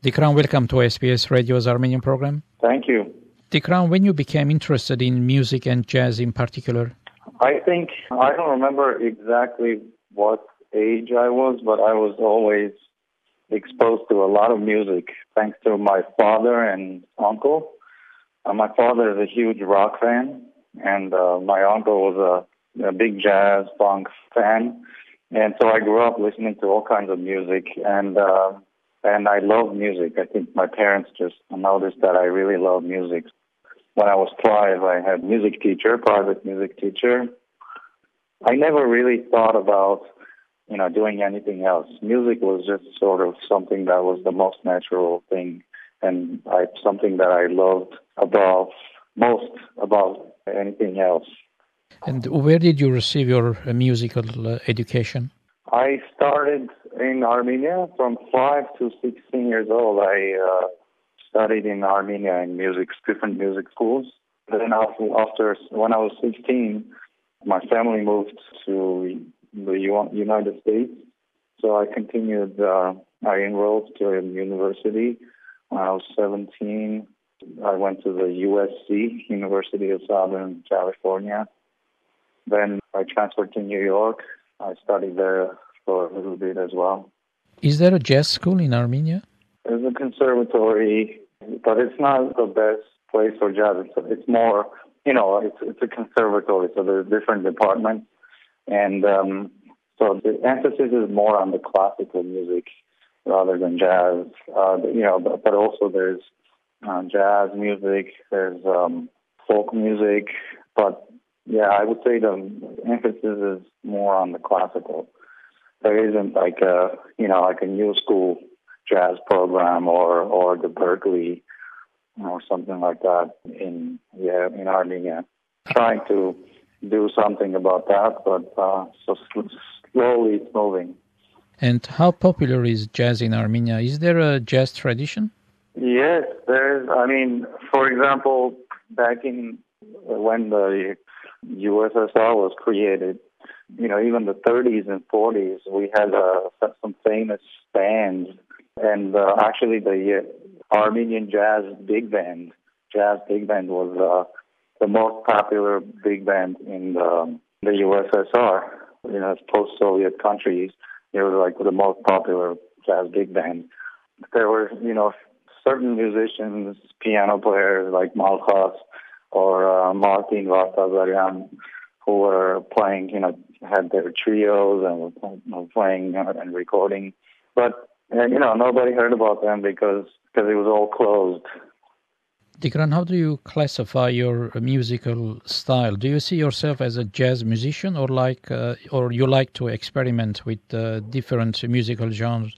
Dikran, welcome to SBS Radio's Armenian program. Thank you. Dikran, when you became interested in music and jazz in particular? I don't remember exactly what age I was, but I was always exposed to a lot of music thanks to my father and uncle. My father is a huge rock fan, and my uncle was a big jazz, funk fan. And so I grew up listening to all kinds of music, and I love music. I think my parents just noticed that I really love music. When I was 5, I had a private music teacher. I never really thought about, doing anything else. Music was just sort of something that was the most natural thing, and something that I loved most about anything else. And where did you receive your musical education? I started in Armenia from 5 to 16 years old. I studied in Armenia in different music schools. Then when I was 16, my family moved to the United States. So I continued, I enrolled to a university. When I was 17, I went to the USC, University of Southern California. Then I transferred to New York. I studied there for a little bit as well. Is there a jazz school in Armenia? There's a conservatory, but it's not the best place for jazz. It's more, it's a conservatory, so there's different departments. And so the emphasis is more on the classical music rather than jazz. But also there's jazz music, there's folk music, but yeah, I would say the emphasis is more on the classical. There isn't like a new school jazz program or the Berkeley or something like that in Armenia. Trying to do something about that, but so slowly it's moving. And how popular is jazz in Armenia? Is there a jazz tradition? Yes, there's. For example, back in when the USSR was created, even the 30s and 40s, we had some famous bands, and actually the Armenian Jazz Big Band was the most popular big band in the USSR. Post-Soviet countries, it was like the most popular jazz big band. There were, certain musicians, piano players like Malkhas or Martin Vartazarian, who were playing, had their trios and were playing and recording. But, nobody heard about them because it was all closed. Dikran, how do you classify your musical style? Do you see yourself as a jazz musician or you like to experiment with different musical genres?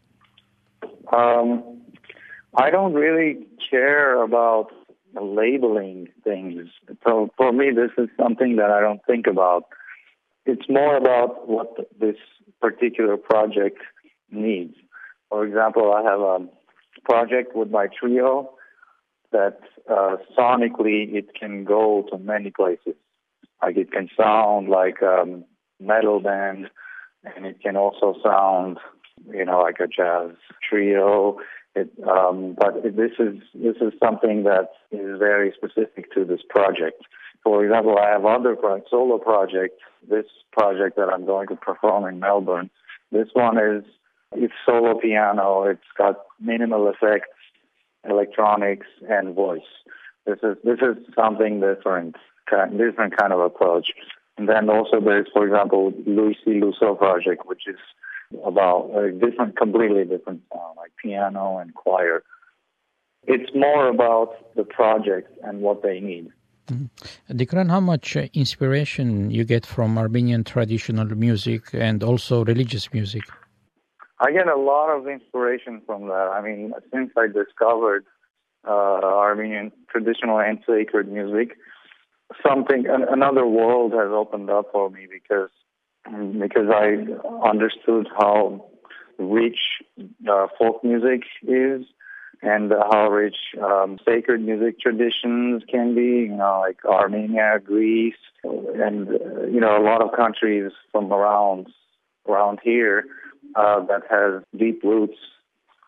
I don't really care about labeling things. So for me, this is something that I don't think about. It's more about what this particular project needs. For example, I have a project with my trio that sonically it can go to many places. Like it can sound like a metal band, and it can also sound, like a jazz trio. But this is something that is very specific to this project. For example, I have other solo projects. This project that I'm going to perform in Melbourne, this one it's solo piano. It's got minimal effects, electronics, and voice. This is something different kind of approach. And then also there's, for example, Louis C. Lusso project, which is about a completely different sound, like piano and choir. It's more about the project and what they need. Mm-hmm. Dikran, how much inspiration you get from Armenian traditional music and also religious music? I get a lot of inspiration from that. Since I discovered Armenian traditional and sacred music, another world has opened up for me because I understood how rich folk music is and how rich sacred music traditions can be, like Armenia, Greece, and, a lot of countries from around here that has deep roots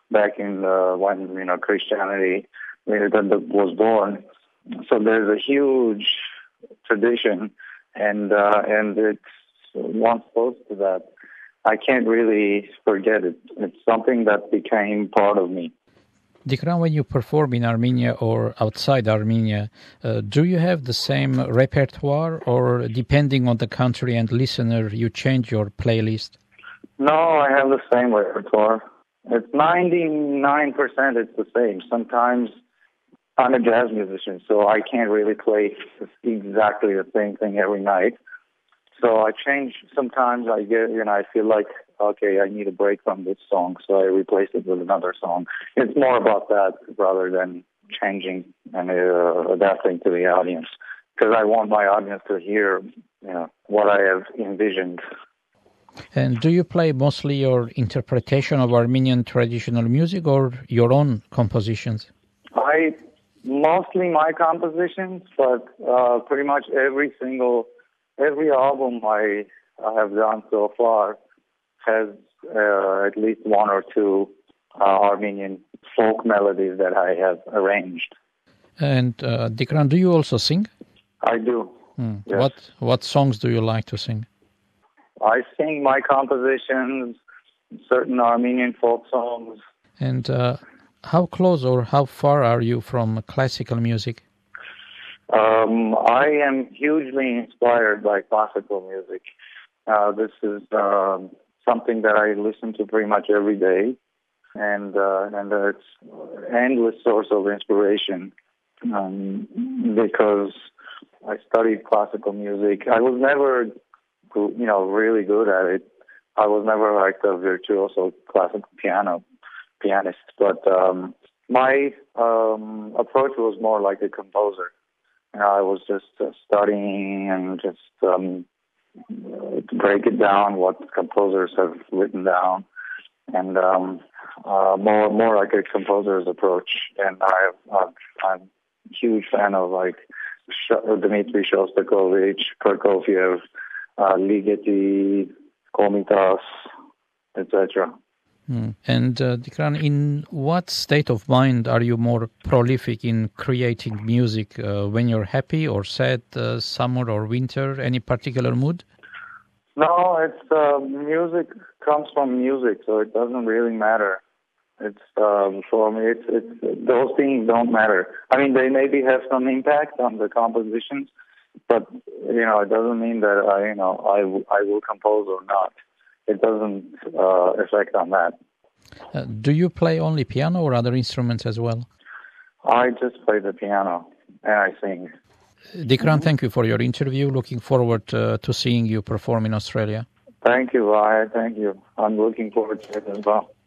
back in when Christianity was born. So there's a huge tradition, and it's once close to that, I can't really forget it. It's something that became part of me. Dikran, when you perform in Armenia or outside Armenia, do you have the same repertoire, or depending on the country and listener, you change your playlist? No, I have the same repertoire. It's 99%, it's the same. Sometimes I'm a jazz musician, so I can't really play exactly the same thing every night. So I change. Sometimes I feel like, okay, I need a break from this song, so I replace it with another song. It's more about that rather than changing and adapting to the audience, because I want my audience to hear, what I have envisioned. And do you play mostly your interpretation of Armenian traditional music or your own compositions? Mostly my compositions, but pretty much every album I have done so far has at least one or two Armenian folk melodies that I have arranged. And Dikran, do you also sing? I do. Yes. What songs do you like to sing? I sing my compositions, certain Armenian folk songs. And how close or how far are you from classical music? I am hugely inspired by classical music. This is something that I listen to pretty much every day, and it's an endless source of inspiration because I studied classical music. I was never, really good at it. I was never like a virtuoso classical pianist, but my approach was more like a composer. I was just studying and just break it down what composers have written down, and more like a composer's approach. And I'm a huge fan of like Dmitri Shostakovich, Prokofiev, Ligeti, Komitas, etc. And Dikran, in what state of mind are you more prolific in creating music? When you're happy or sad, summer or winter, any particular mood? No, it's music comes from music, so it doesn't really matter. It's for me, it's those things don't matter. I mean, they maybe have some impact on the compositions, but it doesn't mean that I will compose or not. It doesn't affect on that. Do you play only piano or other instruments as well? I just play the piano and I sing. Dikran, thank you for your interview. Looking forward to seeing you perform in Australia. Thank you, Ryan. Thank you. I'm looking forward to it as well.